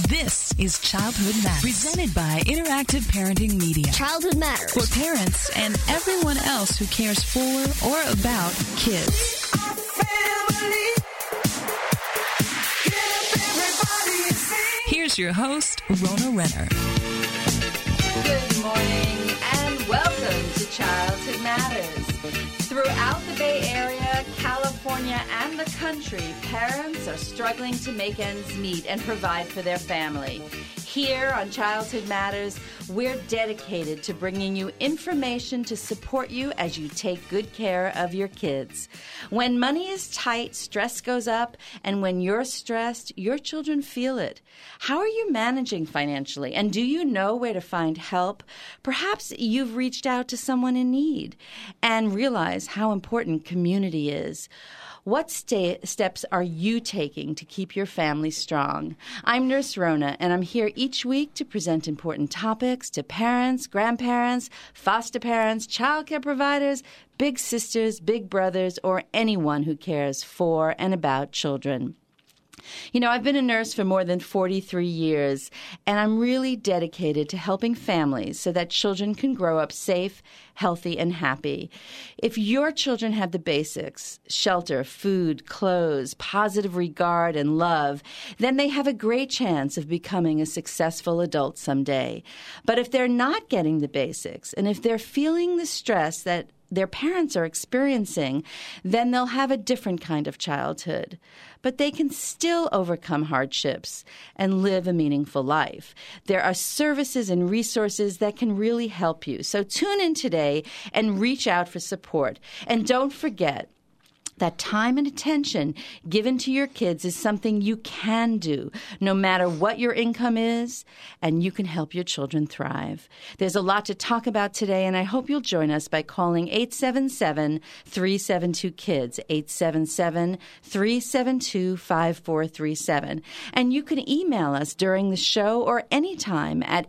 This is Childhood Matters, presented by Interactive Parenting Media. Childhood Matters. For parents and everyone else who cares for or about kids. Here's your host, Rona Renner. Good morning and welcome to Childhood Matters. Throughout the Bay Area, California, and the country, parents are struggling to make ends meet and provide for their family. Here on Childhood Matters, we're dedicated to bringing you information to support you as you take good care of your kids. When money is tight, stress goes up, and when you're stressed, your children feel it. How are you managing financially, and do you know where to find help? Perhaps you've reached out to someone in need and realize how important community is. What steps are you taking to keep your family strong? I'm Nurse Rona, and I'm here each week to present important topics to parents, grandparents, foster parents, childcare providers, big sisters, big brothers, or anyone who cares for and about children. You know, I've been a nurse for more than 43 years, and I'm really dedicated to helping families so that children can grow up safe, healthy, and happy. If your children have the basics, shelter, food, clothes, positive regard, and love, then they have a great chance of becoming a successful adult someday. But if they're not getting the basics, and if they're feeling the stress that their parents are experiencing, then they'll have a different kind of childhood. But they can still overcome hardships and live a meaningful life. There are services and resources that can really help you. So tune in today and reach out for support. And don't forget that time and attention given to your kids is something you can do, no matter what your income is, and you can help your children thrive. There's a lot to talk about today, and I hope you'll join us by calling 877-372-KIDS, 877-372-5437. And you can email us during the show or anytime at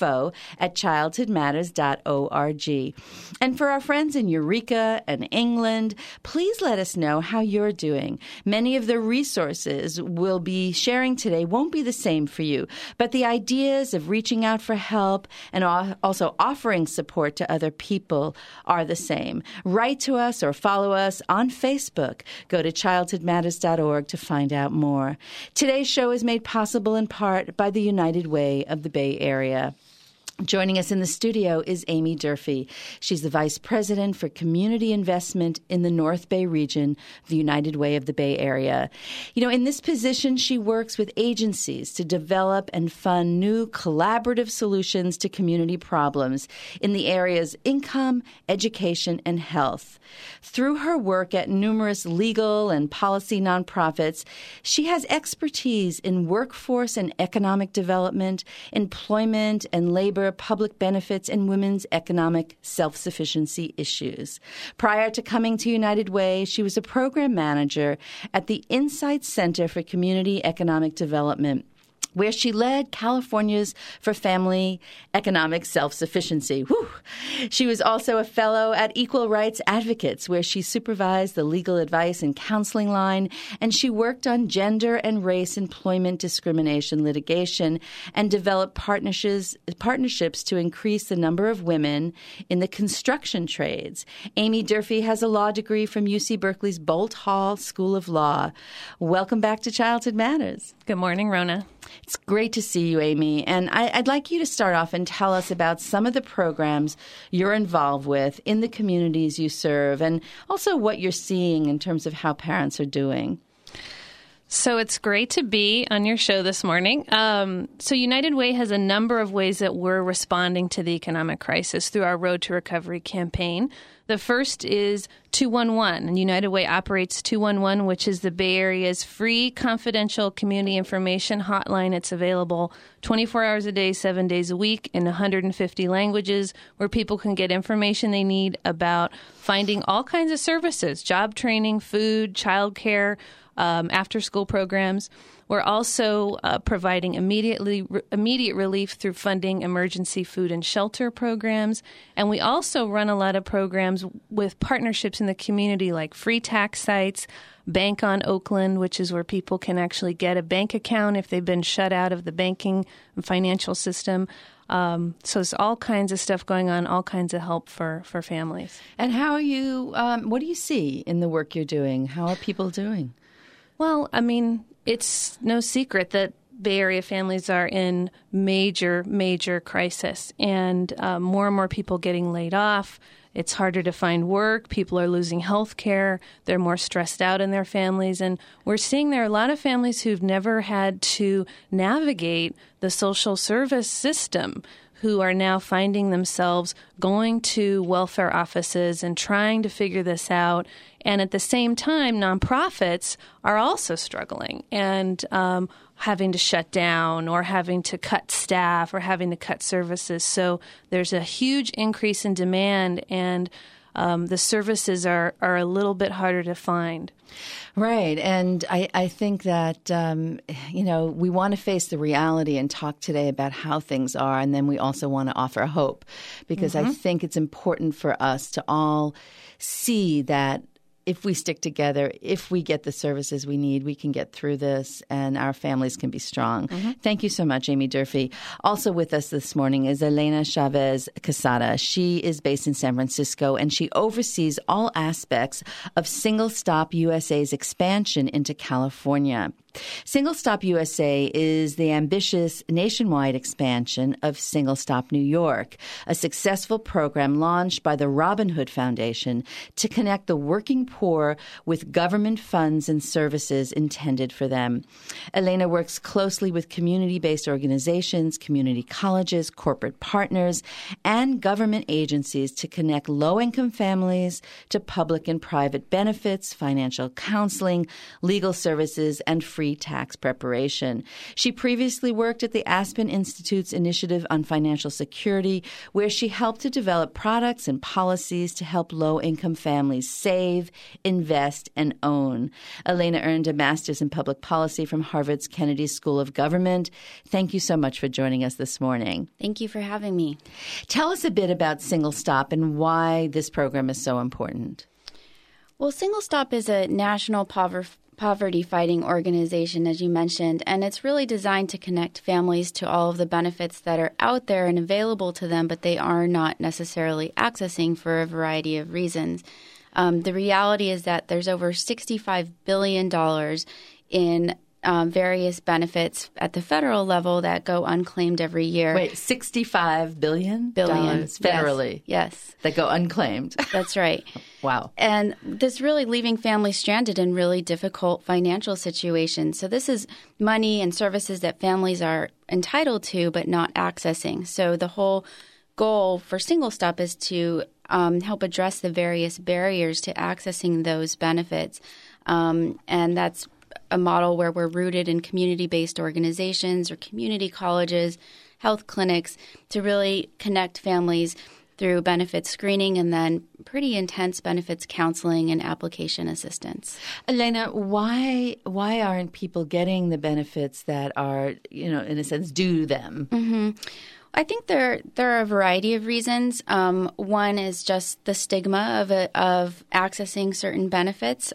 info@childhoodmatters.org. And for our friends in Eureka and England, please let us know how you're doing. Many of the resources we'll be sharing today won't be the same for you, but the ideas of reaching out for help and also offering support to other people are the same. Write to us or follow us on Facebook. Go to childhoodmatters.org to find out more. Today's show is made possible in part by the United Way of the Bay Area. Joining us in the studio is Amy Durfee. She's the Vice President for Community Investment in the North Bay region of the United Way of the Bay Area. You know, in this position, she works with agencies to develop and fund new collaborative solutions to community problems in the areas income, education, and health. Through her work at numerous legal and policy nonprofits, she has expertise in workforce and economic development, employment and labor, public benefits, and women's economic self-sufficiency issues. Prior to coming to United Way, she was a program manager at the Insight Center for Community Economic Development, where she led California's for Family Economic Self-Sufficiency. Whew. She was also a fellow at Equal Rights Advocates, where she supervised the legal advice and counseling line, and she worked on gender and race employment discrimination litigation and developed partnerships to increase the number of women in the construction trades. Amy Durfee has a law degree from UC Berkeley's Boalt Hall School of Law. Welcome back to Childhood Matters. Good morning, Rona. It's great to see you, Amy. And I'd like you to start off and tell us about some of the programs you're involved with in the communities you serve and also what you're seeing in terms of how parents are doing. So it's great to be on your show this morning. So United Way has a number of ways that we're responding to the economic crisis through our Road to Recovery campaign. The first is 211, and United Way operates 211, which is the Bay Area's free, confidential community information hotline. It's available 24 hours a day, 7 days a week in 150 languages, where people can get information they need about finding all kinds of services, job training, food, childcare, after-school programs. We're also providing immediate relief through funding emergency food and shelter programs. And we also run a lot of programs with partnerships in the community like free tax sites, Bank on Oakland, which is where people can actually get a bank account if they've been shut out of the banking and financial system. So there's all kinds of stuff going on, all kinds of help for families. And how are you, what do you see in the work you're doing? How are people doing? Well, I mean, it's no secret that Bay Area families are in major, major crisis, and more and more people getting laid off. It's harder to find work. People are losing health care. They're more stressed out in their families. And we're seeing there are a lot of families who've never had to navigate the social service system, who are now finding themselves going to welfare offices and trying to figure this out. And at the same time, nonprofits are also struggling and having to shut down or having to cut staff or having to cut services. So there's a huge increase in demand, and the services are a little bit harder to find. Right. And I think that, we want to face the reality and talk today about how things are. And then we also want to offer hope, because I think it's important for us to all see that if we stick together, if we get the services we need, we can get through this and our families can be strong. Thank you so much, Amy Durfee. Also with us this morning is Elena Chavez Quesada. She is based in San Francisco, and she oversees all aspects of Single Stop USA's expansion into California. Single Stop USA is the ambitious nationwide expansion of Single Stop New York, a successful program launched by the Robin Hood Foundation to connect the working poor with government funds and services intended for them. Elena works closely with community-based organizations, community colleges, corporate partners, and government agencies to connect low-income families to public and private benefits, financial counseling, legal services, and free tax preparation. She previously worked at the Aspen Institute's Initiative on Financial Security, where she helped to develop products and policies to help low-income families save, invest, and own. Elena earned a master's in public policy from Harvard's Kennedy School of Government. Thank you so much for joining us this morning. Thank you for having me. Tell us a bit about Single Stop and why this program is so important. Well, Single Stop is a national poverty-fighting organization, as you mentioned, and it's really designed to connect families to all of the benefits that are out there and available to them, but they are not necessarily accessing for a variety of reasons. The reality is that there's over $65 billion in various benefits at the federal level that go unclaimed every year. Wait, $65 billion? Federally? Yes. That go unclaimed. That's right. Wow. And this really leaving families stranded in really difficult financial situations. So this is money and services that families are entitled to but not accessing. So the whole goal for Single Stop is to help address the various barriers to accessing those benefits. And that's a model where we're rooted in community-based organizations or community colleges, health clinics, to really connect families through benefits screening and then pretty intense benefits counseling and application assistance. Elena, why aren't people getting the benefits that are, in a sense, due them? I think there are a variety of reasons. One is just the stigma of accessing certain benefits.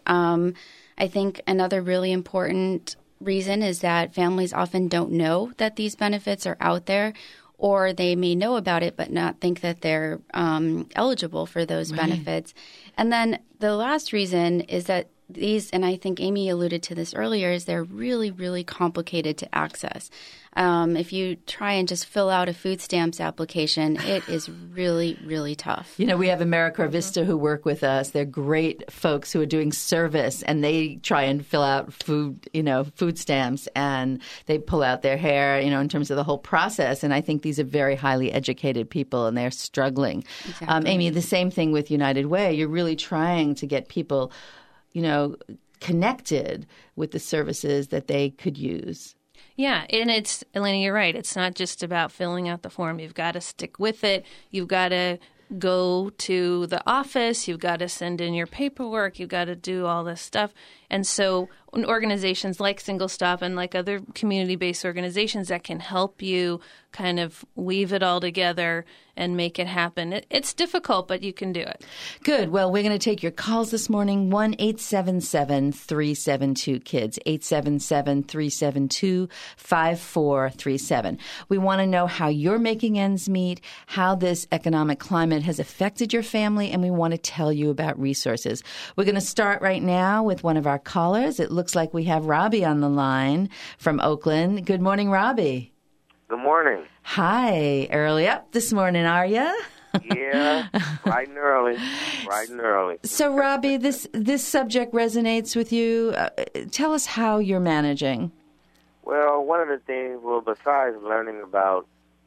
I think another really important reason is that families often don't know that these benefits are out there, or they may know about it but not think that they're eligible for those benefits. And then the last reason is that these, and I think Amy alluded to this earlier, is they're really, really complicated to access. If you try and just fill out a food stamps application, it is really, really tough. We have AmeriCorps Vista who work with us. They're great folks who are doing service, and they try and fill out food stamps, and they pull out their hair, in terms of the whole process. And I think these are very highly educated people, and they're struggling. Exactly. Amy, the same thing with United Way. You're really trying to get people, connected with the services that they could use. Yeah, and Elena, you're right. It's not just about filling out the form. You've got to stick with it. You've got to go to the office. You've got to send in your paperwork. You've got to do all this stuff. And so organizations like Single Stop and like other community-based organizations that can help you kind of weave it all together and make it happen. It's difficult, but you can do it. Good. Well, we're going to take your calls this morning, 1-877-372-KIDS, 877-372-5437. We want to know how you're making ends meet, how this economic climate has affected your family, and we want to tell you about resources. We're going to start right now with one of our callers. It looks like we have Robbie on the line from Oakland. Good morning, Robbie. Good morning. Hi. Early up this morning, are you? Yeah, bright and early. So, Robbie, this subject resonates with you. Tell us how you're managing. Well, one of the things, besides learning about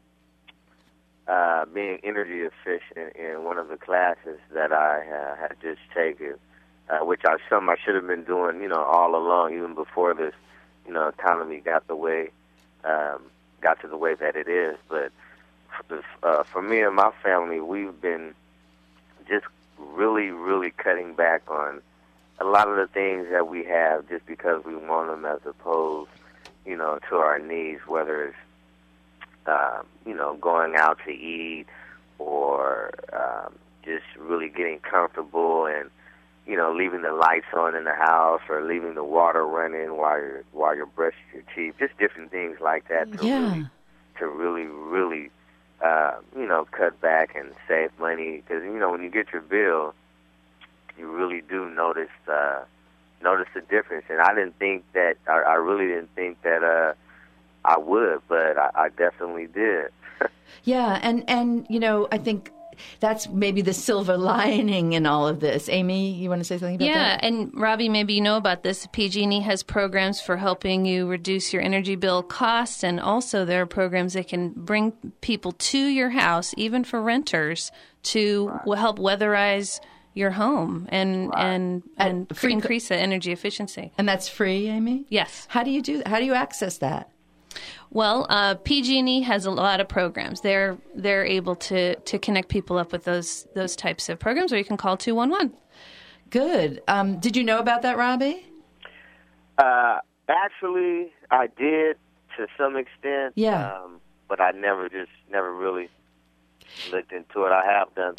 being energy efficient in one of the classes that I had just taken, which I should have been doing, all along, even before this, economy got to the way that it is. But for me and my family, we've been just really, really cutting back on a lot of the things that we have just because we want them, as opposed, to our needs, whether it's, going out to eat or just really getting comfortable and, leaving the lights on in the house or leaving the water running while you're brushing your teeth, just different things like that to really cut back and save money. Because, when you get your bill, you really do notice the difference. And I really didn't think that I would, but I definitely did. Yeah, and I think that's maybe the silver lining in all of this. Amy, you want to say something about that? Yeah, and Robbie, maybe you know about this. PG&E has programs for helping you reduce your energy bill costs, and also there are programs that can bring people to your house, even for renters, to help weatherize your home and increase the energy efficiency. And that's free, Amy? Yes. How do you do that? How do you access that? Well, PG&E has a lot of programs. They're able to connect people up with those types of programs, or you can call 211. Good. Did you know about that, Robbie? Actually, I did to some extent. Yeah. But I never really looked into it. I have done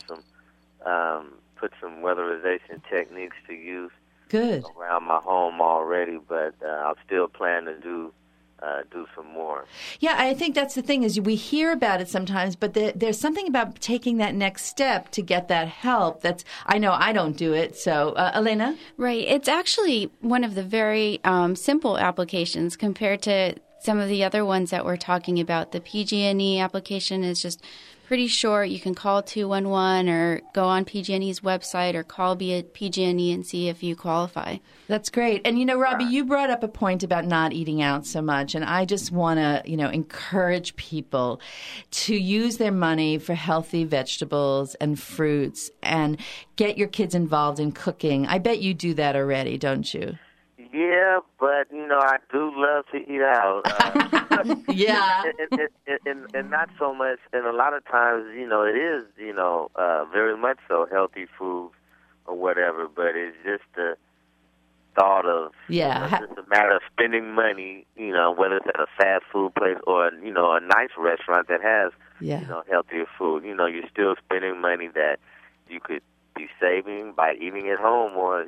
put some weatherization techniques to use around my home already, but I'm still planning to do some more. Yeah, I think that's the thing is we hear about it sometimes, but there's something about taking that next step to get that help. I know I don't do it. So, Elena? Right. It's actually one of the very simple applications compared to some of the other ones that we're talking about. The PG&E application is just pretty short. You can call 211 or go on PG&E's website or call PG&E and see if you qualify. That's great. And, Robbie, you brought up a point about not eating out so much. And I just want to, encourage people to use their money for healthy vegetables and fruits and get your kids involved in cooking. I bet you do that already, don't you? Yeah, but, I do love to eat out. Yeah. And not so much. And a lot of times, it is, very much so healthy food or whatever, but it's just the thought of, it's just a matter of spending money, whether it's at a fast food place or, a nice restaurant that has, healthier food. You're still spending money that you could be saving by eating at home or,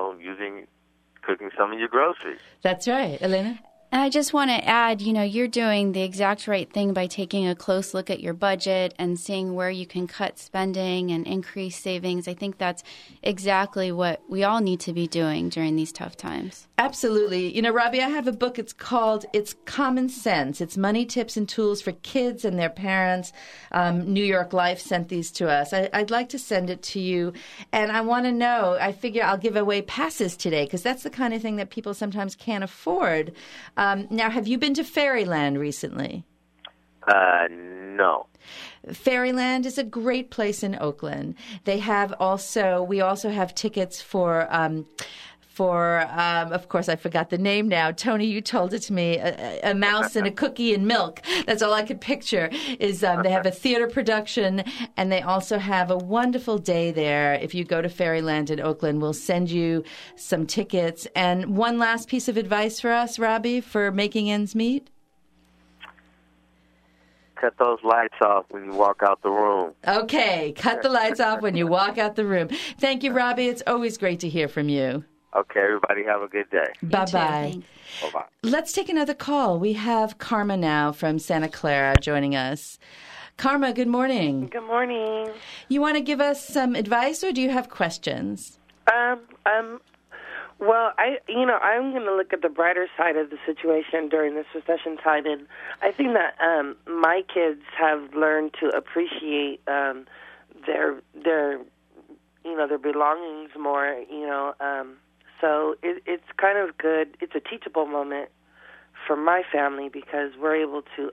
cooking some of your groceries. That's right. Elena? And I just want to add, you're doing the exact right thing by taking a close look at your budget and seeing where you can cut spending and increase savings. I think that's exactly what we all need to be doing during these tough times. Absolutely. Robbie, I have a book. It's called It's Common Sense. It's Money Tips and Tools for Kids and Their Parents. New York Life sent these to us. I'd like to send it to you. And I want to know, I figure I'll give away passes today because that's the kind of thing that people sometimes can't afford. Now, have you been to Fairyland recently? No. Fairyland is a great place in Oakland. We also have tickets for for, of course, I forgot the name now. Tony, you told it to me, a mouse and a cookie and milk. That's all I could picture is they have a theater production, and they also have a wonderful day there. If you go to Fairyland in Oakland, we'll send you some tickets. And one last piece of advice for us, Robbie, for making ends meet? Cut those lights off when you walk out the room. Okay, cut the lights off when you walk out the room. Thank you, Robbie. It's always great to hear from you. Okay, everybody have a good day. Bye-bye. Bye-bye. Let's take another call. We have Karma now from Santa Clara joining us. Karma, good morning. Good morning. You want to give us some advice, or do you have questions? Well, I'm going to look at the brighter side of the situation during this recession time, and I think that my kids have learned to appreciate their belongings more. So it's kind of good. It's a teachable moment for my family because we're able to,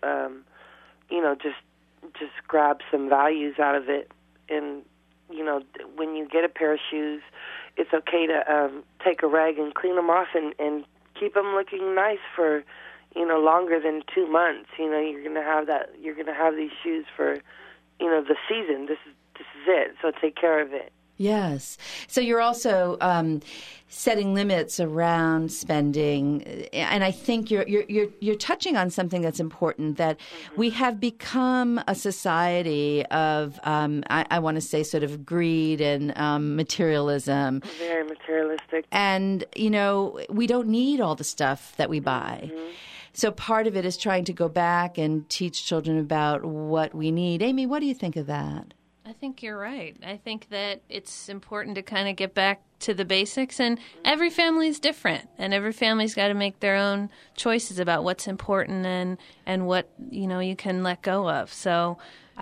just grab some values out of it. And when you get a pair of shoes, it's okay to take a rag and clean them off and keep them looking nice for, longer than 2 months. You're going to have that. You're going to have these shoes for, the season. This is it. So take care of it. Yes. So you're also setting limits around spending, and I think you're touching on something that's important. That we have become a society of I want to say sort of greed and materialism. Very materialistic. And we don't need all the stuff that we buy. Mm-hmm. So part of it is trying to go back and teach children about what we need. Amy, what do you think of that? I think you're right. I think that it's important to kind of get back to the basics, and every family is different, and every family's got to make their own choices about what's important and what you can let go of. So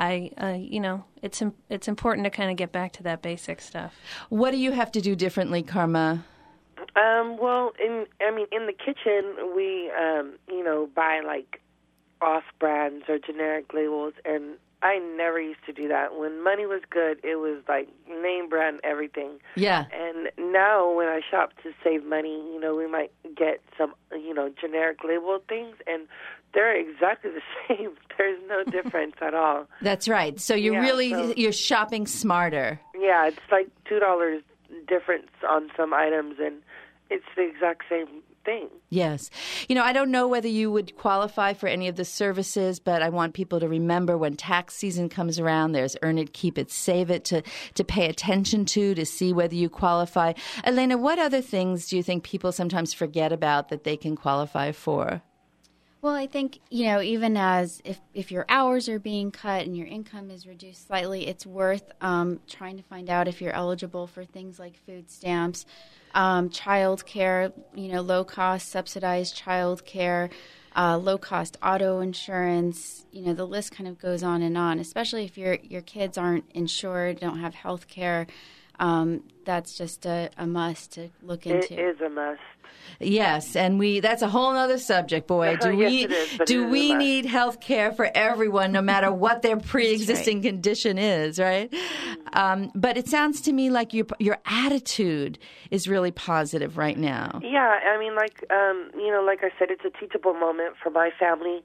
it's important to kind of get back to that basic stuff. What do you have to do differently, Karma? Well, in the kitchen, we buy like off brands or generic labels, and I never used to do that. When money was good, it was like name brand everything. Yeah. And now when I shop to save money, we might get some, generic labeled things, and they're exactly the same. There's no difference at all. That's right. So you're shopping smarter. Yeah, it's like $2 difference on some items, and it's the exact same thing. Yes. I don't know whether you would qualify for any of the services, but I want people to remember when tax season comes around, there's Earn It, Keep It, Save It to pay attention to see whether you qualify. Elena, what other things do you think people sometimes forget about that they can qualify for? Well, I think, even as if your hours are being cut and your income is reduced slightly, it's worth trying to find out if you're eligible for things like food stamps, child care, low-cost subsidized child care, low-cost auto insurance. The list kind of goes on, especially if your kids aren't insured, don't have health care. That's just a must to look into. It is a must. Yes, and that's a whole other subject, boy. Do we need health care for everyone, no matter what their pre-existing condition is, right? But it sounds to me like your attitude is really positive right now. Yeah, like I said, it's a teachable moment for my family.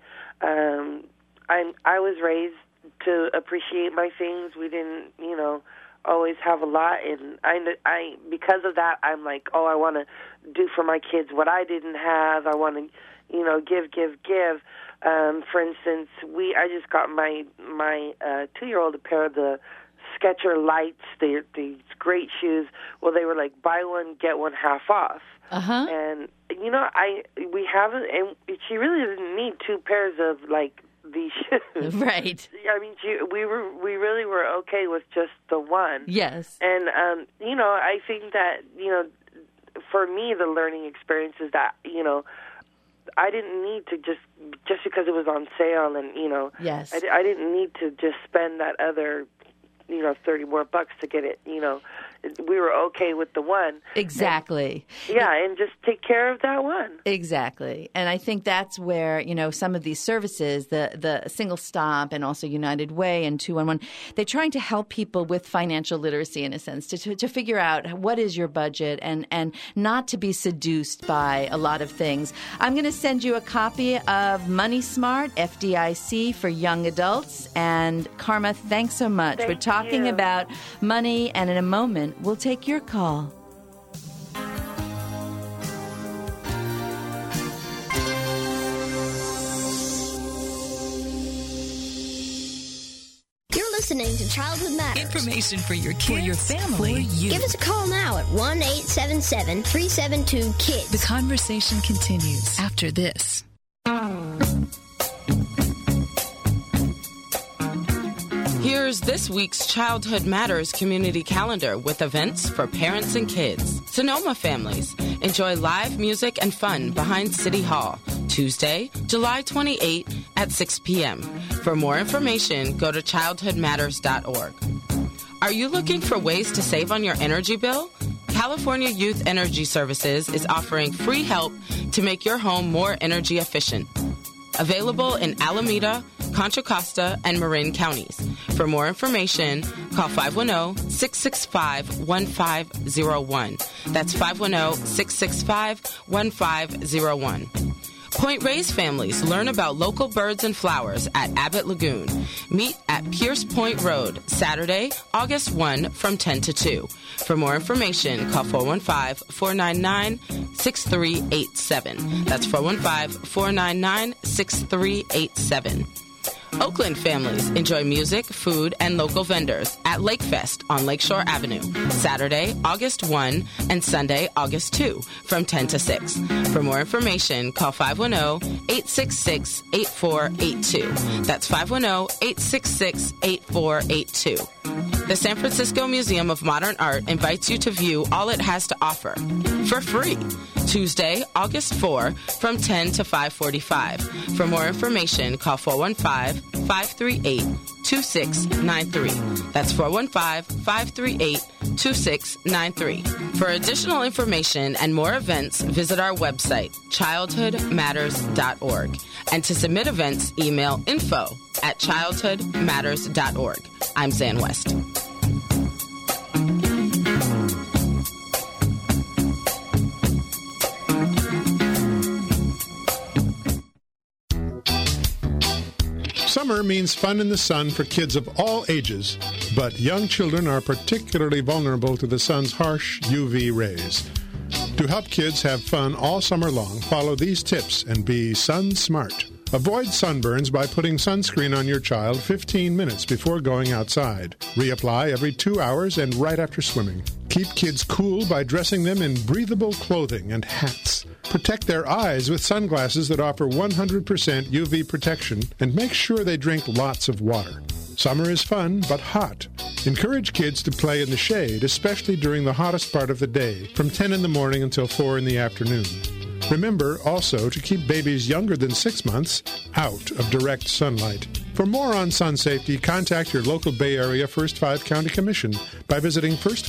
I was raised to appreciate my things. We didn't, always have a lot, and I because of that, I'm like, I want to do for my kids what I didn't have. I want to, give. For instance, I just got my 2-year-old a pair of the Skechers Lights. These great shoes. Well, they were like buy one get one half off. Uh-huh. And we haven't, and she really didn't need 2 pairs of like these shoes. Right. We really were okay with just the one. Yes. And I think that for me, the learning experience is that I didn't need to just because it was on sale, and yes, I didn't need to just spend that other $30 more to get it. we were okay with the one. Exactly. And just take care of that one. Exactly. And I think that's where, some of these services, the Single Stop and also United Way and 211, they're trying to help people with financial literacy in a sense, to figure out what is your budget and not to be seduced by a lot of things. I'm going to send you a copy of Money Smart, FDIC for young adults. And Karma, thanks so much. We're talking about money, and in a moment, we'll take your call. You're listening to Childhood Matters. Information for your kids, for your family, for you. Give us a call now at 1-877-372-KIDS. The conversation continues after this. Here's this week's Childhood Matters community calendar with events for parents and kids. Sonoma families enjoy live music and fun behind City Hall, Tuesday, July 28 at 6 p.m. For more information, go to childhoodmatters.org. Are you looking for ways to save on your energy bill? California Youth Energy Services is offering free help to make your home more energy efficient. Available in Alameda, Contra Costa, and Marin counties. For more information, call 510-665-1501. That's 510-665-1501. Point Reyes families learn about local birds and flowers at Abbott Lagoon. Meet at Pierce Point Road, Saturday, August 1 from 10 to 2. For more information, call 415-499-6387. That's 415-499-6387. Oakland families enjoy music, food, and local vendors at Lakefest on Lakeshore Avenue, Saturday, August 1, and Sunday, August 2, from 10 to 6. For more information, call 510-866-8482. That's 510-866-8482. The San Francisco Museum of Modern Art invites you to view all it has to offer for free, Tuesday, August 4, from 10 to 5:45. For more information, call 415-538-2693. That's 415-538-2693. For additional information and more events, visit our website, childhoodmatters.org. And to submit events, email info@childhoodmatters.org. I'm Zan West. Summer means fun in the sun for kids of all ages, but young children are particularly vulnerable to the sun's harsh UV rays. To help kids have fun all summer long, follow these tips and be sun smart. Avoid sunburns by putting sunscreen on your child 15 minutes before going outside. Reapply every 2 hours and right after swimming. Keep kids cool by dressing them in breathable clothing and hats. Protect their eyes with sunglasses that offer 100% UV protection, and make sure they drink lots of water. Summer is fun, but hot. Encourage kids to play in the shade, especially during the hottest part of the day, from 10 in the morning until 4 in the afternoon. Remember also to keep babies younger than 6 months out of direct sunlight. For more on sun safety, contact your local Bay Area First 5 County Commission by visiting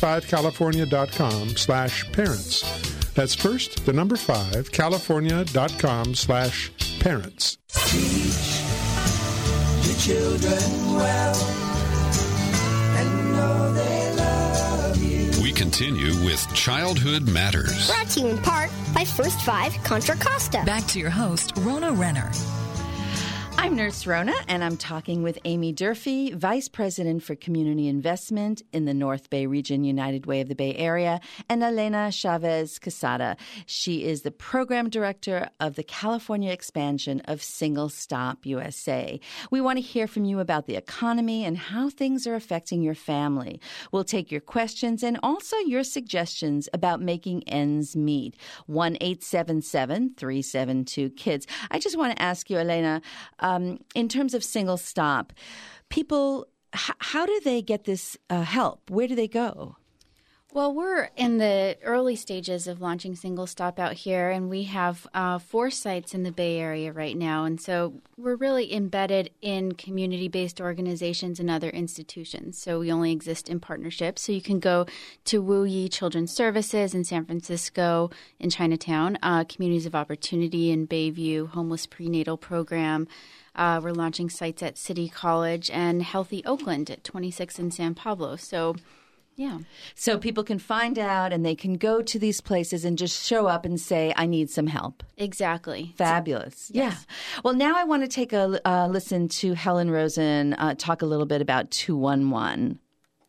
first5california.com/parents. That's first, the number 5, california.com/parents. Teach your children well and know they love you. We continue with Childhood Matters. Brought to you in part by First 5 Contra Costa. Back to your host, Rona Renner. I'm Nurse Rona, and I'm talking with Amy Durfee, Vice President for Community Investment in the North Bay Region, United Way of the Bay Area, and Elena Chavez Quesada. She is the Program Director of the California expansion of Single Stop USA. We want to hear from you about the economy and how things are affecting your family. We'll take your questions and also your suggestions about making ends meet. 1-877-372-KIDS. I just want to ask you, Elena, in terms of Single Stop, people, how do they get this help? Where do they go? Well, we're in the early stages of launching Single Stop out here, and we have 4 sites in the Bay Area right now. And so we're really embedded in community-based organizations and other institutions. So we only exist in partnership. So you can go to Wu Yi Children's Services in San Francisco, in Chinatown, Communities of Opportunity in Bayview, Homeless Prenatal Program. We're launching sites at City College and Healthy Oakland at 26 in San Pablo. So yeah. So people can find out and they can go to these places and just show up and say, I need some help. Exactly. Fabulous. Yes. Yeah. Well, now I want to take a listen to Helen Rosen talk a little bit about 211.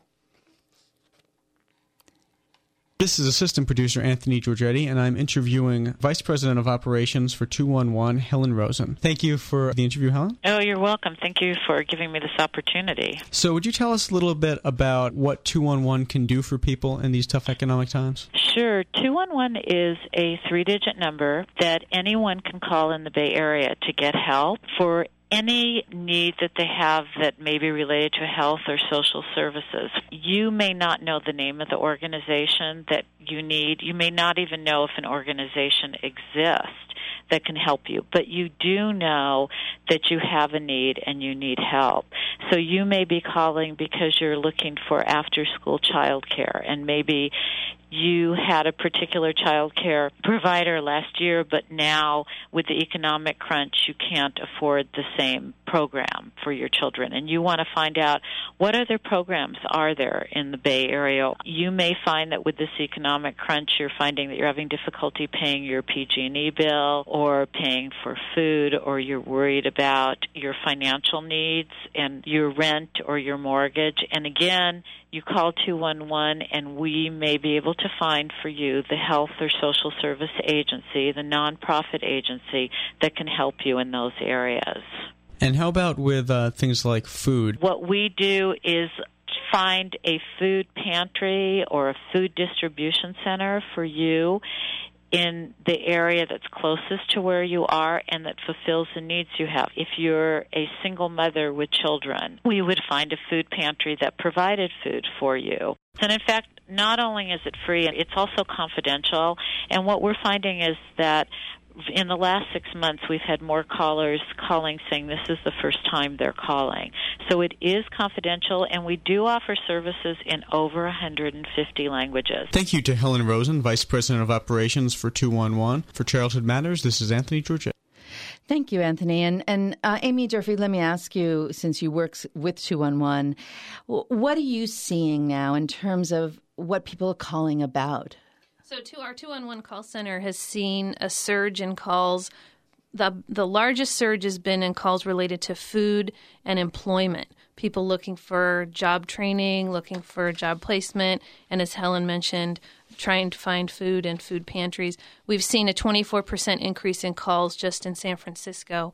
This is Assistant Producer Anthony Giorgetti, and I'm interviewing Vice President of Operations for 211, Helen Rosen. Thank you for the interview, Helen. Oh, you're welcome. Thank you for giving me this opportunity. So would you tell us a little bit about what 211 can do for people in these tough economic times? Sure. 211 is a 3-digit number that anyone can call in the Bay Area to get help for any need that they have that may be related to health or social services. You may not know the name of the organization that you need. You may not even know if an organization exists that can help you, but you do know that you have a need and you need help. So you may be calling because you're looking for after-school child care, and maybe you had a particular child care provider last year, but now with the economic crunch, you can't afford the same program for your children. And you want to find out what other programs are there in the Bay Area. You may find that with this economic crunch, you're finding that you're having difficulty paying your PG&E bill or paying for food, or you're worried about your financial needs and your rent or your mortgage. And again, you call 211 and we may be able to find for you the health or social service agency, the nonprofit agency that can help you in those areas. And how about with things like food? What we do is find a food pantry or a food distribution center for you in the area that's closest to where you are and that fulfills the needs you have. If you're a single mother with children, we would find a food pantry that provided food for you. And in fact, not only is it free, it's also confidential. And what we're finding is that in the last 6 months, we've had more callers calling saying this is the first time they're calling. So it is confidential, and we do offer services in over 150 languages. Thank you to Helen Rosen, Vice President of Operations for 211. For Childhood Matters, this is Anthony Giorgetti. Thank you, Anthony. And Amy Durfee, let me ask you, since you work with 211, what are you seeing now in terms of what people are calling about? So our 211 call center has seen a surge in calls. The largest surge has been in calls related to food and employment, people looking for job training, looking for job placement, and as Helen mentioned, trying to find food and food pantries. We've seen a 24% increase in calls just in San Francisco.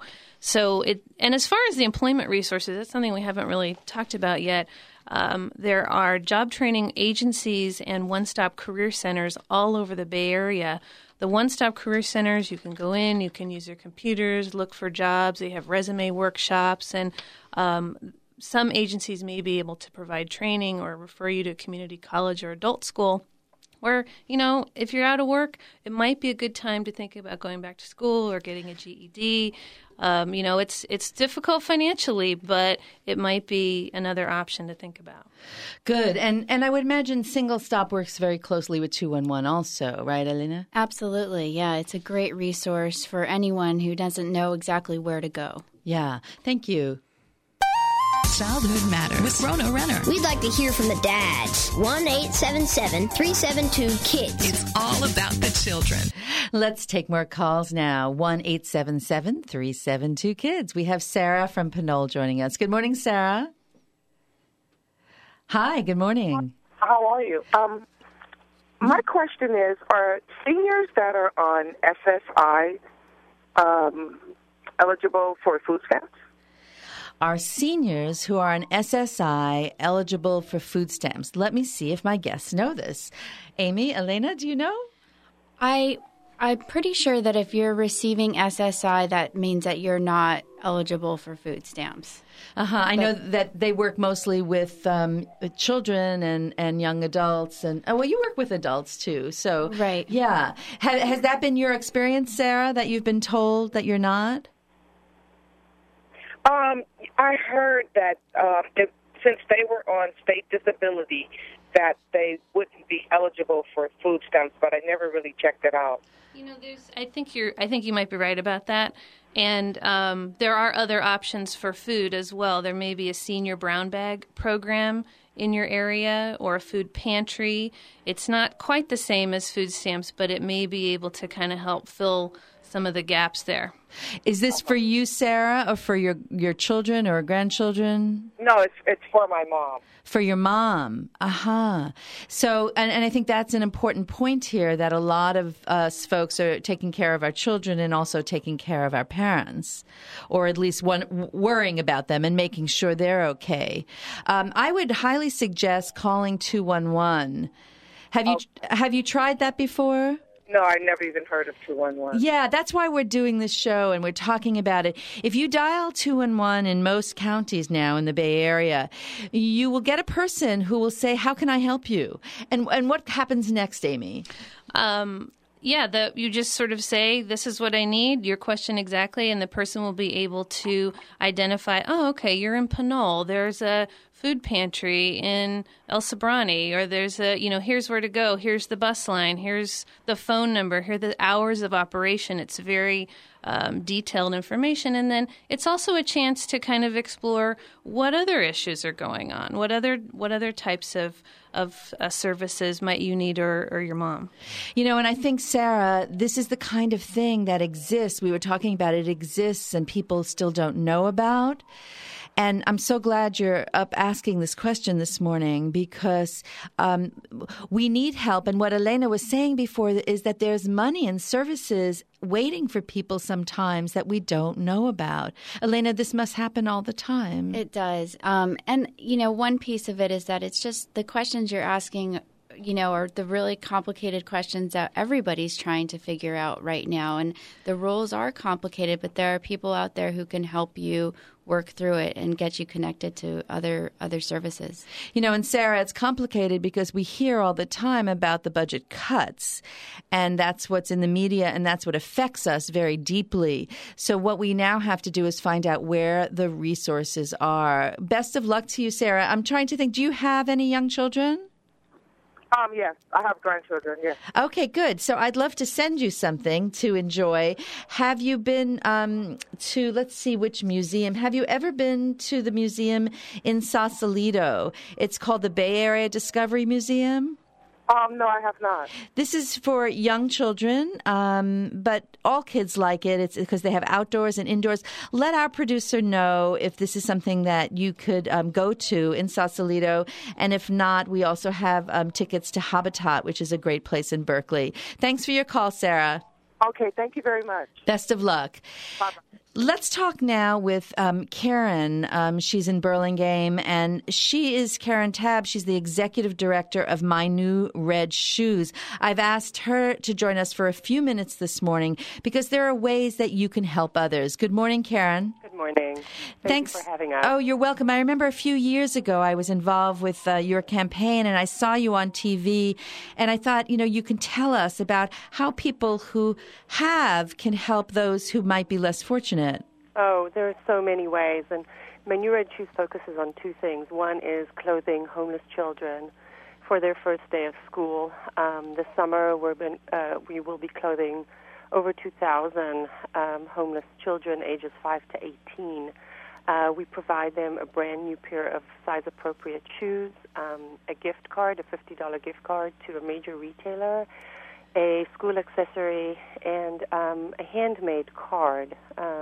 And as far as the employment resources, that's something we haven't really talked about yet. There are job training agencies and one-stop career centers all over the Bay Area. The one-stop career centers, you can go in, you can use your computers, look for jobs. They have resume workshops, and some agencies may be able to provide training or refer you to a community college or adult school where, if you're out of work, it might be a good time to think about going back to school or getting a GED. It's difficult financially, but it might be another option to think about. Good. And I would imagine Single Stop works very closely with 211 also, right, Elena? Absolutely. Yeah, it's a great resource for anyone who doesn't know exactly where to go. Yeah. Thank you. Childhood Matters with Rona Renner. We'd like to hear from the dads. 1-877-372-KIDS. It's all about the children. Let's take more calls now. 1-877-372-KIDS. We have Sarah from Pinole joining us. Good morning, Sarah. Hi, good morning. How are you? My question is, are seniors that are on SSI eligible for food stamps? Are seniors who are on SSI eligible for food stamps? Let me see if my guests know this. Amy, Elena, do you know? I I'm pretty sure that if you're receiving SSI, that means that you're not eligible for food stamps. I know that they work mostly with children and young adults, and you work with adults too. So, right, yeah. Has that been your experience, Sarah? That you've been told that you're not? I heard that since they were on state disability, that they wouldn't be eligible for food stamps, but I never really checked it out. You know, I think you might be right about that. And there are other options for food as well. There may be a senior brown bag program in your area or a food pantry. It's not quite the same as food stamps, but it may be able to kind of help fill some of the gaps there. Is this for you, Sarah, or for your children or grandchildren? No, it's for my mom. For your mom. So, and I think that's an important point here, that a lot of us folks are taking care of our children and also taking care of our parents, or at least worrying about them and making sure they're okay. I would highly suggest calling 211. Have you tried that before? No, I never even heard of 211. Yeah, that's why we're doing this show and we're talking about it. If you dial 211 in most counties now in the Bay Area, you will get a person who will say, "How can I help you?" And what happens next, Amy? You just sort of say, "This is what I need," your question exactly, and the person will be able to identify, "Oh, okay, you're in Pinole. There's a food pantry in El Sobrante, or there's here's where to go. Here's the bus line. Here's the phone number. Here are the hours of operation." It's very detailed information. And then it's also a chance to kind of explore what other issues are going on. What other types of services might you need or your mom? And I think, Sarah, this is the kind of thing that exists. We were talking about it exists and people still don't know about. And I'm so glad you're up asking this question this morning, because we need help. And what Elena was saying before is that there's money and services waiting for people sometimes that we don't know about. Elena, this must happen all the time. It does. And, one piece of it is that it's just the questions you're asking are the really complicated questions that everybody's trying to figure out right now. And the rules are complicated, but there are people out there who can help you work through it and get you connected to other services. And Sarah, it's complicated because we hear all the time about the budget cuts, and that's what's in the media, and that's what affects us very deeply. So what we now have to do is find out where the resources are. Best of luck to you, Sarah. I'm trying to think, do you have any young children? Yes, I have grandchildren, yes. Okay, good. So I'd love to send you something to enjoy. Have you been to, let's see which museum. Have you ever been to the museum in Sausalito? It's called the Bay Area Discovery Museum. No, I have not. This is for young children, but all kids like it. It's because they have outdoors and indoors. Let our producer know if this is something that you could go to in Sausalito. And if not, we also have tickets to Habitat, which is a great place in Berkeley. Thanks for your call, Sarah. Okay, thank you very much. Best of luck. Bye-bye. Let's talk now with Karen. She's in Burlingame, and she is Karen Tabb. She's the executive director of My New Red Shoes. I've asked her to join us for a few minutes this morning because there are ways that you can help others. Good morning, Karen. Good morning. Thanks for having us. Oh, you're welcome. I remember a few years ago I was involved with your campaign, and I saw you on TV, and I thought, you can tell us about how people who can help those who might be less fortunate. Oh, there are so many ways, and My New Red Shoes focuses on two things. One is clothing homeless children for their first day of school. This summer, we will be clothing over 2,000 homeless children ages 5 to 18. We provide them a brand new pair of size-appropriate shoes, a gift card, a $50 gift card to a major retailer, a school accessory, and a handmade card.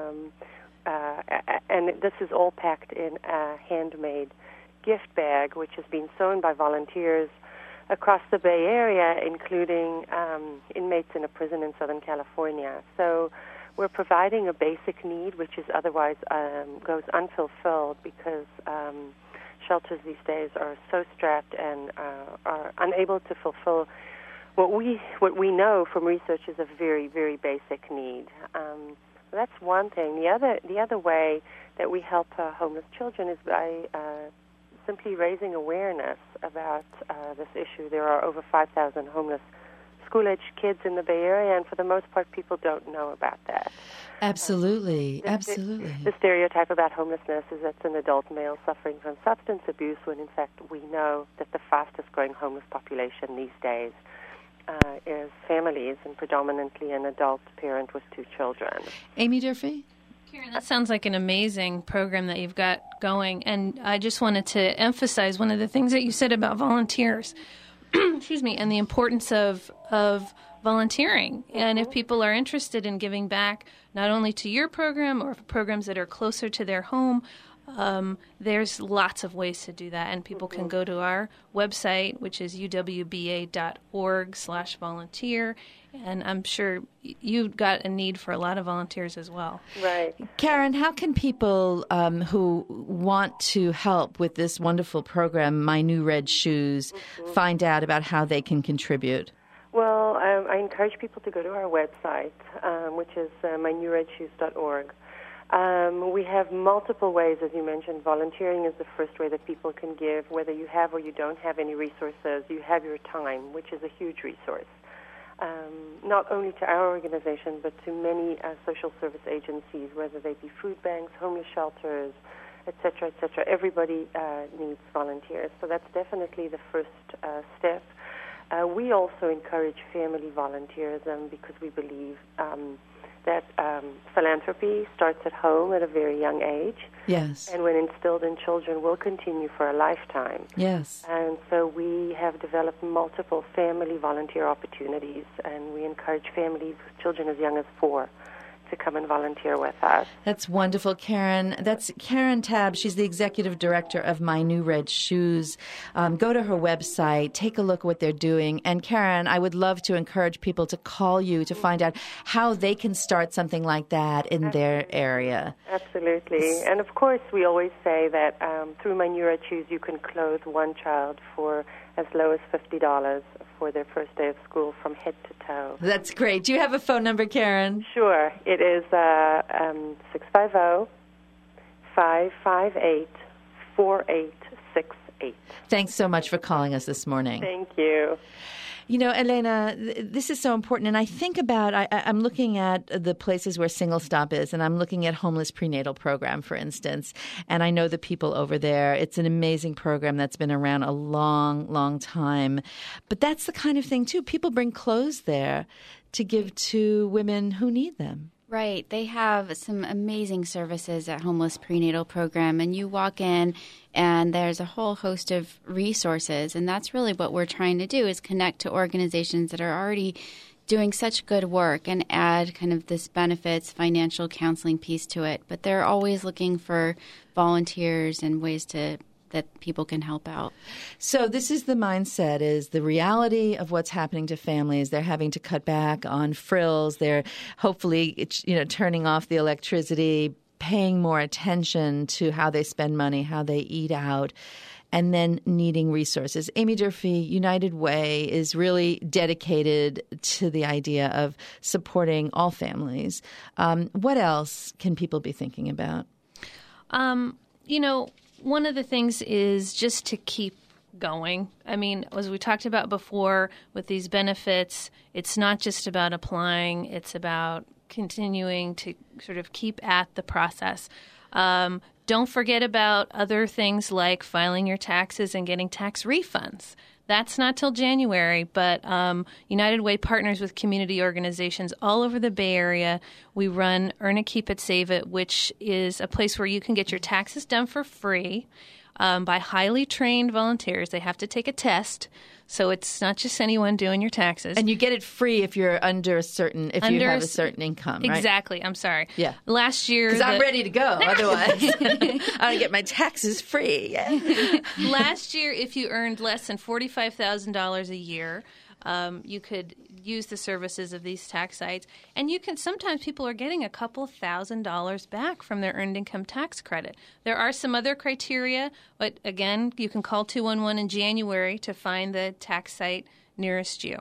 And this is all packed in a handmade gift bag, which has been sewn by volunteers across the Bay Area, including inmates in a prison in Southern California. So we're providing a basic need, which is otherwise goes unfulfilled because shelters these days are so strapped and are unable to fulfill what we know from research is a very, very basic need. That's one thing. The other way that we help homeless children is by simply raising awareness about this issue. There are over 5,000 homeless school-age kids in the Bay Area, and for the most part, people don't know about that. Absolutely. The stereotype about homelessness is that it's an adult male suffering from substance abuse, when in fact we know that the fastest-growing homeless population these days is families, and predominantly an adult parent with 2 children. Amy Durfee? Karen, that sounds like an amazing program that you've got going, and I just wanted to emphasize one of the things that you said about volunteers. Excuse me, and the importance of volunteering. And if people are interested in giving back not only to your program or programs that are closer to their home, there's lots of ways to do that. And people can go to our website, which is uwba.org/volunteer. And I'm sure you've got a need for a lot of volunteers as well. Right. Karen, how can people who want to help with this wonderful program, My New Red Shoes, find out about how they can contribute? Well, I encourage people to go to our website, which is mynewredshoes.org. We have multiple ways, as you mentioned. Volunteering is the first way that people can give. Whether you have or you don't have any resources, you have your time, which is a huge resource. Not only to our organization, but to many social service agencies, whether they be food banks, homeless shelters, et cetera, et cetera. Everybody needs volunteers. So that's definitely the first step. We also encourage family volunteerism because we believe that philanthropy starts at home at a very young age. Yes. And when instilled in children, will continue for a lifetime. Yes. And so we have developed multiple family volunteer opportunities, and we encourage families with children as young as 4 to come and volunteer with us. That's wonderful, Karen. That's Karen Tabb. She's the executive director of My New Red Shoes. Go to her website, take a look at what they're doing. And Karen, I would love to encourage people to call you to find out how they can start something like that in their area. Absolutely. And of course, we always say that through My New Red Shoes, you can clothe one child for as low as $50 for their first day of school from head to toe. That's great. Do you have a phone number, Karen? Sure. It is 650-558-4868. Thanks so much for calling us this morning. Thank you. You know, Elena, this is so important. And I think about, I'm looking at the places where Single Stop is, and I'm looking at Homeless Prenatal Program, for instance. And I know the people over there. It's an amazing program that's been around a long, long time. But that's the kind of thing, too. People bring clothes there to give to women who need them. Right. They have some amazing services at Homeless Prenatal Program, and you walk in and there's a whole host of resources, and that's really what we're trying to do is connect to organizations that are already doing such good work and add kind of this benefits, financial counseling piece to it. But they're always looking for volunteers and ways that people can help out. So this is the mindset, is the reality of what's happening to families. They're having to cut back on frills. They're hopefully, turning off the electricity, paying more attention to how they spend money, how they eat out, and then needing resources. Amy Durfee, United Way is really dedicated to the idea of supporting all families. What else can people be thinking about? One of the things is just to keep going. I mean, as we talked about before with these benefits, it's not just about applying, it's about continuing to sort of keep at the process. Don't forget about other things like filing your taxes and getting tax refunds. That's not till January, but United Way partners with community organizations all over the Bay Area. We run Earn It, Keep It, Save It, which is a place where you can get your taxes done for free by highly trained volunteers. They have to take a test, so it's not just anyone doing your taxes. And you get it free if you're under a certain, you have a certain income, right? Exactly. I'm sorry. Yeah. Last year, because I'm ready to go. Otherwise, I get my taxes free. Last year, if you earned less than $45,000 a year, you could use the services of these tax sites, and sometimes people are getting a couple $1,000s back from their earned income tax credit. There are some other criteria, but again, you can call 211 in January to find the tax site nearest you.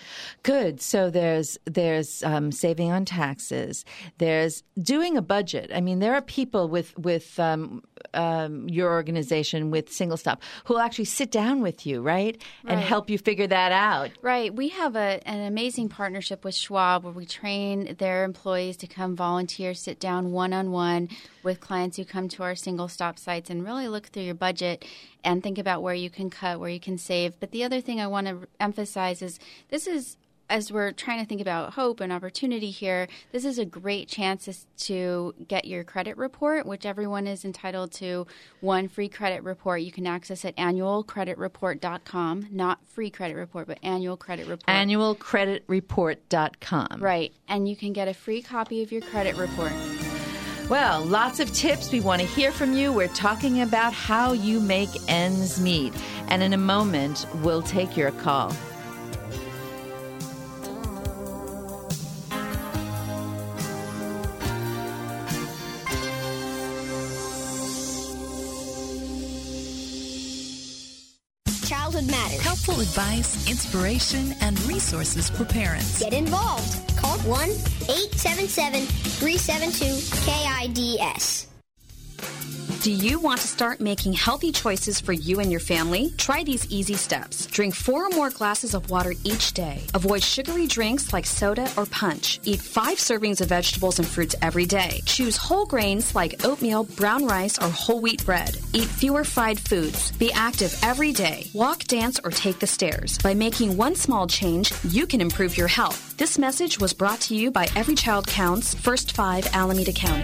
Good. So there's saving on taxes. There's doing a budget. I mean, there are people with your organization, with Single Stop, who will actually sit down with you, right? And help you figure that out. Right. We have an amazing partnership with Schwab where we train their employees to come volunteer, sit down one-on-one with clients who come to our Single Stop sites and really look through your budget and think about where you can cut, where you can save. But the other thing I want to emphasize is this is, as we're trying to think about hope and opportunity here, this is a great chance to get your credit report, which everyone is entitled to one free credit report. You can access at annualcreditreport.com, not free credit report, but annual credit report. Annualcreditreport.com. Right, and you can get a free copy of your credit report. Well, lots of tips. We want to hear from you. We're talking about how you make ends meet. And in a moment, we'll take your call. Childhood Matters. Helpful advice, inspiration, and resources for parents. Get involved. Call 1-877-372-KIDS. Do you want to start making healthy choices for you and your family? Try these easy steps. Drink 4 or more glasses of water each day. Avoid sugary drinks like soda or punch. Eat 5 servings of vegetables and fruits every day. Choose whole grains like oatmeal, brown rice, or whole wheat bread. Eat fewer fried foods. Be active every day. Walk, dance, or take the stairs. By making one small change, you can improve your health. This message was brought to you by Every Child Counts, First 5 Alameda County.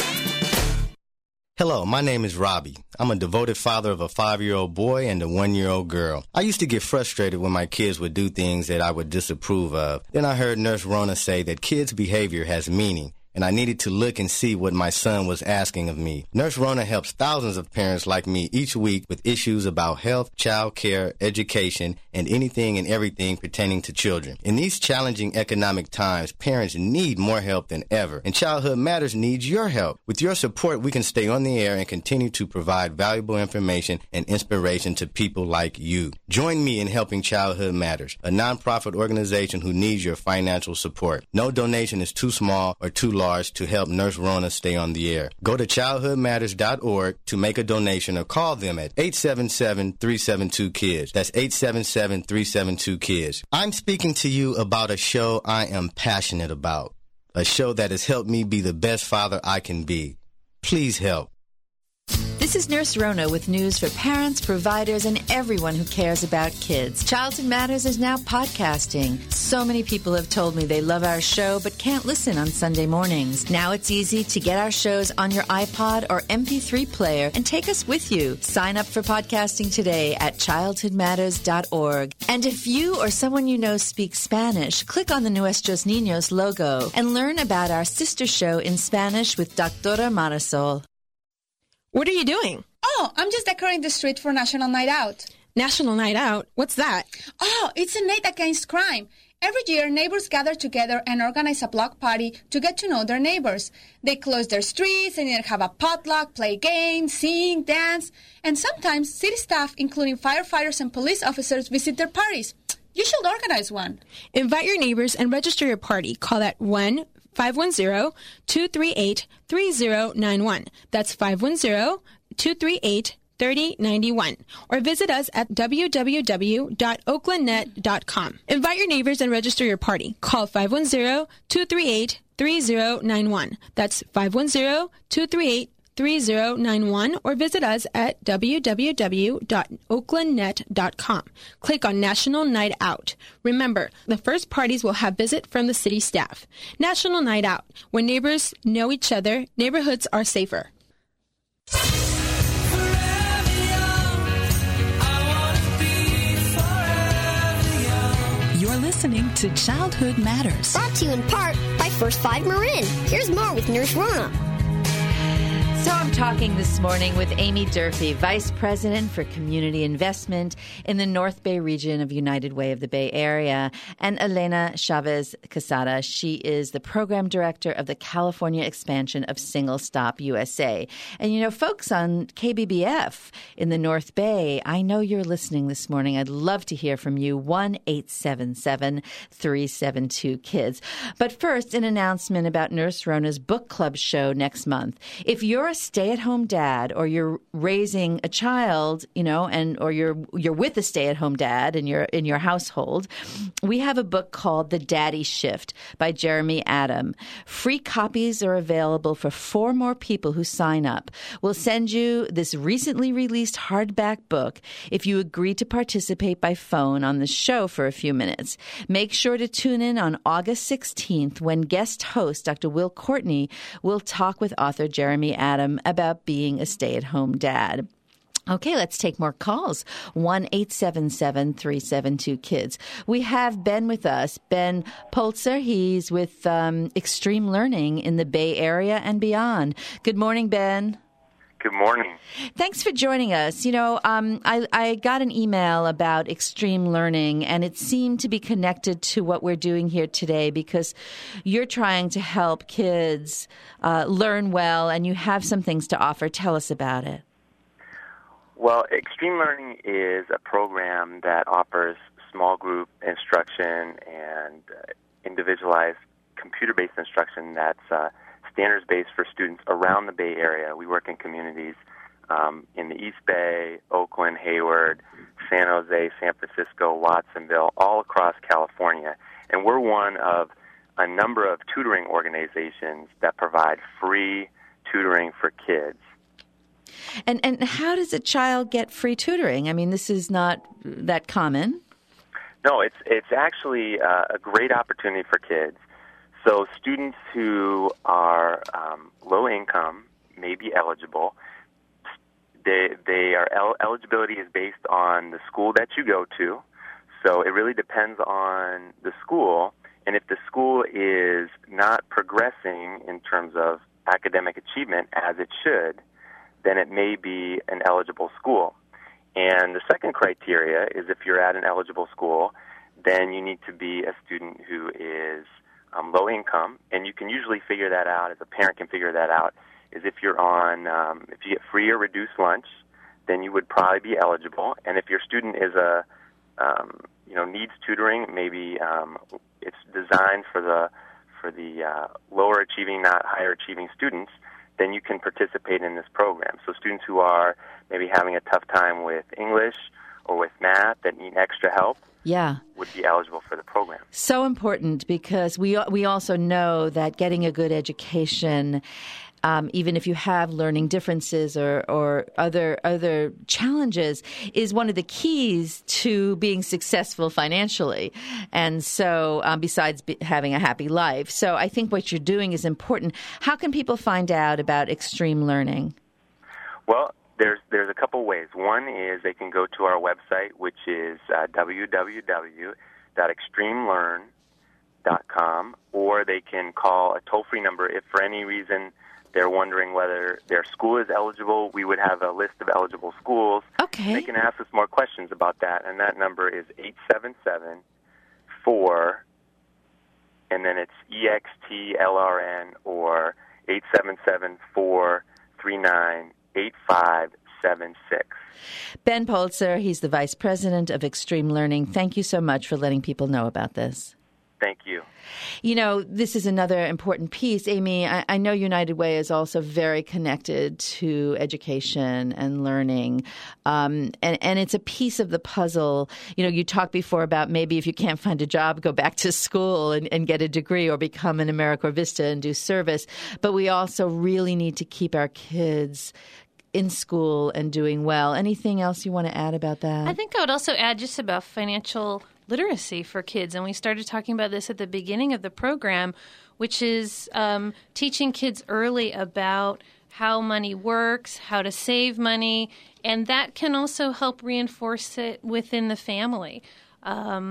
Hello, my name is Robbie. I'm a devoted father of a 5-year-old boy and a 1-year-old girl. I used to get frustrated when my kids would do things that I would disapprove of. Then I heard Nurse Rona say that kids' behavior has meaning, and I needed to look and see what my son was asking of me. Nurse Rona helps thousands of parents like me each week with issues about health, child care, education, and anything and everything pertaining to children. In these challenging economic times, parents need more help than ever, and Childhood Matters needs your help. With your support, we can stay on the air and continue to provide valuable information and inspiration to people like you. Join me in helping Childhood Matters, a nonprofit organization who needs your financial support. No donation is too small or too large to help Nurse Rona stay on the air. Go to childhoodmatters.org to make a donation or call them at 877-372-KIDS. That's 877-372-KIDS. I'm speaking to you about a show I am passionate about, a show that has helped me be the best father I can be. Please help. This is Nurse Rona with news for parents, providers, and everyone who cares about kids. Childhood Matters is now podcasting. So many people have told me they love our show but can't listen on Sunday mornings. Now it's easy to get our shows on your iPod or MP3 player and take us with you. Sign up for podcasting today at childhoodmatters.org. And if you or someone you know speaks Spanish, click on the Nuestros Niños logo and learn about our sister show in Spanish with Doctora Marisol. What are you doing? Oh, I'm just decorating the street for National Night Out. National Night Out? What's that? Oh, it's a night against crime. Every year, neighbors gather together and organize a block party to get to know their neighbors. They close their streets and then have a potluck, play games, sing, dance, and sometimes city staff, including firefighters and police officers, visit their parties. You should organize one. Invite your neighbors and register your party. Call at 1-510-238-3091. That's 510-238-3091. Or visit us at www.oaklandnet.com. Invite your neighbors and register your party. Call 510-238-3091. That's 510-238-3091. 3091 or visit us at www.oaklandnet.com. Click on National Night Out. Remember, the first parties will have visit from the city staff. National Night Out. When neighbors know each other, neighborhoods are safer. You're listening to Childhood Matters. Brought to you in part by First 5 Marin. Here's more with Nurse Rona. So I'm talking this morning with Amy Durfee, Vice President for Community Investment in the North Bay region of United Way of the Bay Area, and Elena Chavez Quesada. She is the Program Director of the California expansion of Single Stop USA. And, you know, folks on KBBF in the North Bay, I know you're listening this morning. I'd love to hear from you, 1-877-372-KIDS. But first, an announcement about Nurse Rona's book club show next month. If you're a stay-at-home dad, or you're raising a child, you know, or you're with a stay-at-home dad in your household, we have a book called The Daddy Shift by Jeremy Adam. Free copies are available for 4 more people who sign up. We'll send you this recently released hardback book if you agree to participate by phone on the show for a few minutes. Make sure to tune in on August 16th when guest host Dr. Will Courtney will talk with author Jeremy Adam about being a stay-at-home dad. Okay, let's take more calls. 1-877-372-KIDS. We have Ben with us. Ben Polzer. He's with Extreme Learning in the Bay Area and beyond. Good morning, Ben. Good morning. Thanks for joining us. You know, I got an email about Extreme Learning, and it seemed to be connected to what we're doing here today because you're trying to help kids learn well, and you have some things to offer. Tell us about it. Well, Extreme Learning is a program that offers small group instruction and individualized computer-based instruction that's standards-based for students around the Bay Area. We work in communities in the East Bay, Oakland, Hayward, San Jose, San Francisco, Watsonville, all across California. And we're one of a number of tutoring organizations that provide free tutoring for kids. And how does a child get free tutoring? I mean, this is not that common. No, it's actually a great opportunity for kids. So students who are low income may be eligible. Eligibility is based on the school that you go to. So it really depends on the school. And if the school is not progressing in terms of academic achievement as it should, then it may be an eligible school. And the second criteria is if you're at an eligible school, then you need to be a student who is low income, and you can usually figure that out, as a parent can figure that out, is if you're on, if you get free or reduced lunch, then you would probably be eligible. And if your student is needs tutoring, maybe it's designed for the lower achieving, not higher achieving students, then you can participate in this program. So students who are maybe having a tough time with English or with math that need extra help, would be eligible for the program. So important because we also know that getting a good education, even if you have learning differences or other challenges, is one of the keys to being successful financially. And so besides having a happy life. So I think what you're doing is important. How can people find out about Extreme Learning? Well, there's a couple ways. One is they can go to our website, which is www.extremelearn.com, or they can call a toll-free number if for any reason they're wondering whether their school is eligible. We would have a list of eligible schools. Okay. They can ask us more questions about that, and that number is 877-4, and then it's EXTLRN, or 877-439-8576. Ben Polzer, he's the Vice President of Extreme Learning. Thank you so much for letting people know about this. Thank you. You know, this is another important piece. Amy, I know United Way is also very connected to education and learning, and it's a piece of the puzzle. You know, you talked before about maybe if you can't find a job, go back to school and get a degree or become an AmeriCorps Vista and do service. But we also really need to keep our kids in school and doing well. Anything else you want to add about that? I think I would also add just about financial literacy for kids. And we started talking about this at the beginning of the program, which is teaching kids early about how money works, how to save money, and that can also help reinforce it within the family.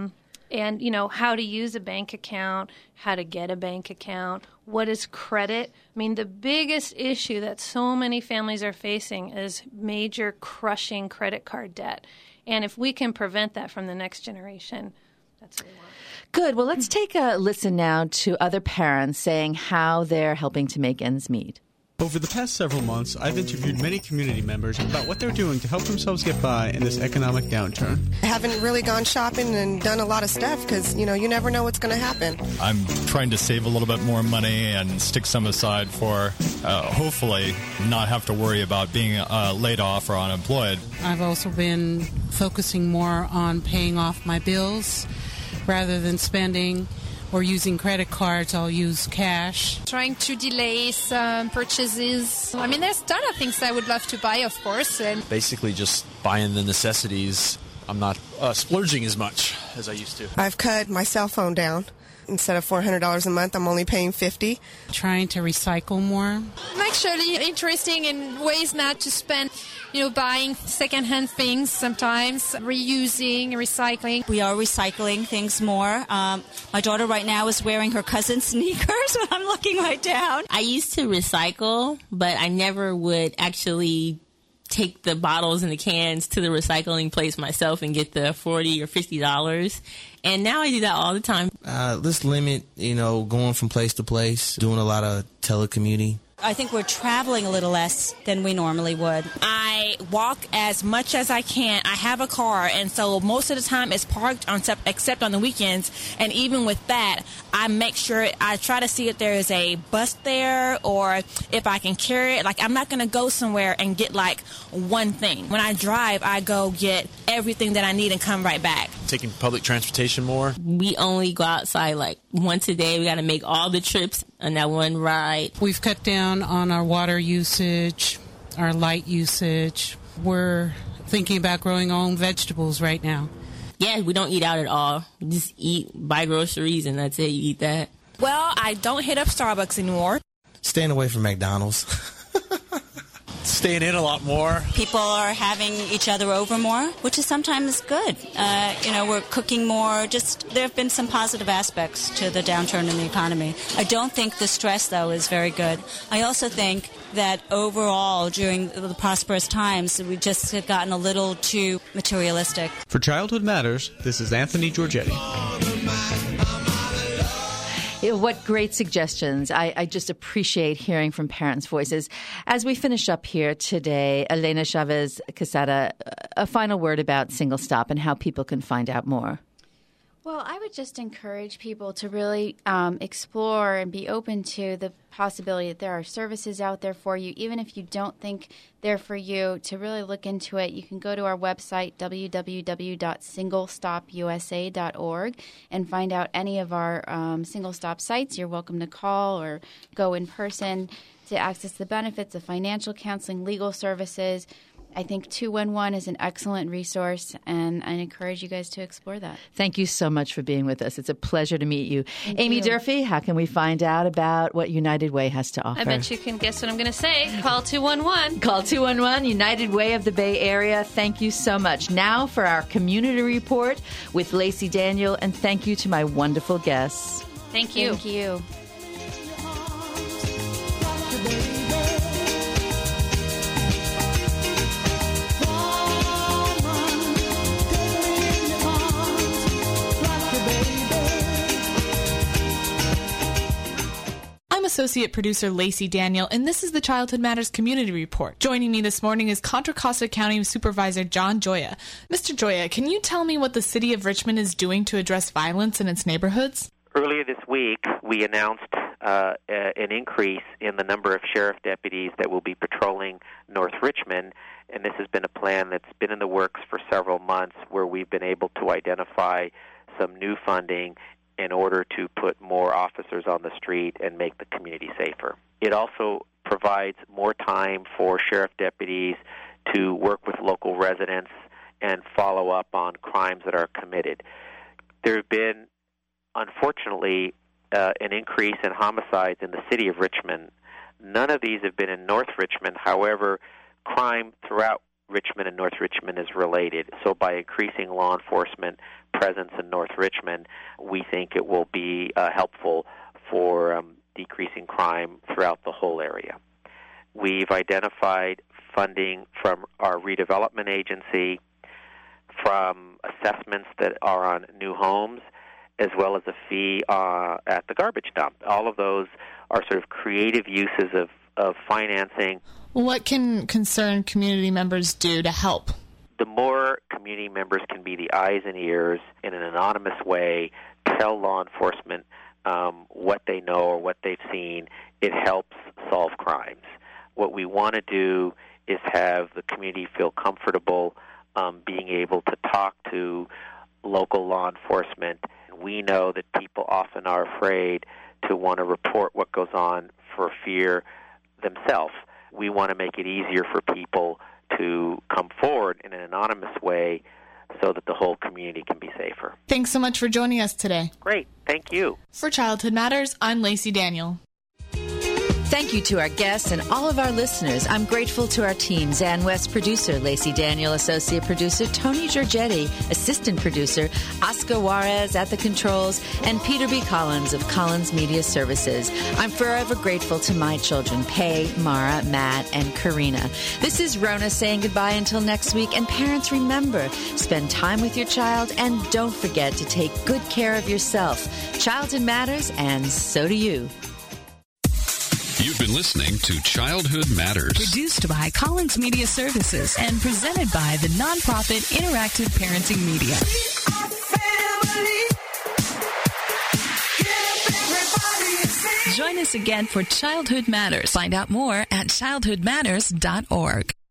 And, how to use a bank account, how to get a bank account, what is credit. I mean, the biggest issue that so many families are facing is major crushing credit card debt. And if we can prevent that from the next generation, that's what we want. Good. Well, let's take a listen now to other parents saying how they're helping to make ends meet. Over the past several months, I've interviewed many community members about what they're doing to help themselves get by in this economic downturn. I haven't really gone shopping and done a lot of stuff because, you never know what's going to happen. I'm trying to save a little bit more money and stick some aside for hopefully not have to worry about being laid off or unemployed. I've also been focusing more on paying off my bills rather than spending or using credit cards. I'll use cash. Trying to delay some purchases. I mean, there's a ton of things I would love to buy, of course. And basically just buying the necessities. I'm not splurging as much as I used to. I've cut my cell phone down. Instead of $400 a month, I'm only paying $50. Trying to recycle more. I'm actually interested in ways not to spend, buying secondhand things sometimes, reusing, recycling. We are recycling things more. My daughter right now is wearing her cousin's sneakers when I'm looking right down. I used to recycle, but I never would actually take the bottles and the cans to the recycling place myself and get the $40 or $50. And now I do that all the time. Let's limit, going from place to place, doing a lot of telecommuting. I think we're traveling a little less than we normally would. I walk as much as I can. I have a car, and so most of the time it's parked except on the weekends. And even with that, I make sure I try to see if there is a bus there or if I can carry it. Like, I'm not going to go somewhere and get one thing. When I drive, I go get everything that I need and come right back. Taking public transportation more. We only go outside once a day. We got to make all the trips on that one ride. We've cut down on our water usage, our light usage. We're thinking about growing our own vegetables right now. Yeah, we don't eat out at all. We just buy groceries, and that's it. You eat that. Well, I don't hit up Starbucks anymore. Staying away from McDonald's. Staying in a lot more. People are having each other over more, which is sometimes good. We're cooking more. There have been some positive aspects to the downturn in the economy. I don't think the stress, though, is very good. I also think that overall, during the prosperous times, we just have gotten a little too materialistic. For Childhood Matters, this is Anthony Giorgetti. What great suggestions. I just appreciate hearing from parents' voices. As we finish up here today, Elena Chavez Quesada, a final word about Single Stop and how people can find out more. Well, I would just encourage people to really explore and be open to the possibility that there are services out there for you, even if you don't think they're for you, to really look into it. You can go to our website, www.singlestopusa.org, and find out any of our Single Stop sites. You're welcome to call or go in person to access the benefits of financial counseling, legal services. I think 211 is an excellent resource, and I encourage you guys to explore that. Thank you so much for being with us. It's a pleasure to meet you. Amy Durfee, how can we find out about what United Way has to offer? I bet you can guess what I'm going to say. Call 211. Call 211, United Way of the Bay Area. Thank you so much. Now for our community report with Lacey Daniel, and thank you to my wonderful guests. Thank you. Thank you. Associate producer Lacey Daniel, and this is the Childhood Matters Community Report. Joining me this morning is Contra Costa County Supervisor John Joya. Mr. Joya, can you tell me what the city of Richmond is doing to address violence in its neighborhoods? Earlier this week, we announced an increase in the number of sheriff deputies that will be patrolling North Richmond, and this has been a plan that's been in the works for several months, where we've been able to identify some new funding in order to put more officers on the street and make the community safer. It also provides more time for sheriff deputies to work with local residents and follow up on crimes that are committed. There have been, unfortunately, an increase in homicides in the city of Richmond. None of these have been in North Richmond. However, crime throughout Richmond and North Richmond is related. So by increasing law enforcement presence in North Richmond, we think it will be helpful for decreasing crime throughout the whole area. We've identified funding from our redevelopment agency, from assessments that are on new homes, as well as a fee at the garbage dump. All of those are sort of creative uses of financing. What can concerned community members do to help? The more community members can be the eyes and ears in an anonymous way, tell law enforcement what they know or what they've seen, it helps solve crimes. What we want to do is have the community feel comfortable being able to talk to local law enforcement. We know that people often are afraid to want to report what goes on for fear themselves. We want to make it easier for people to come forward in an anonymous way so that the whole community can be safer. Thanks so much for joining us today. Great. Thank you. For Childhood Matters, I'm Lacey Daniel. Thank you to our guests and all of our listeners. I'm grateful to our team, Zan West, producer, Lacey Daniel, associate producer, Tony Giorgetti, assistant producer, Oscar Juarez at the controls, and Peter B. Collins of Collins Media Services. I'm forever grateful to my children, Pei, Mara, Matt, and Karina. This is Rona saying goodbye until next week. And parents, remember, spend time with your child and don't forget to take good care of yourself. Childhood matters, and so do you. You've been listening to Childhood Matters. Produced by Collins Media Services and presented by the nonprofit Interactive Parenting Media. Join us again for Childhood Matters. Find out more at childhoodmatters.org.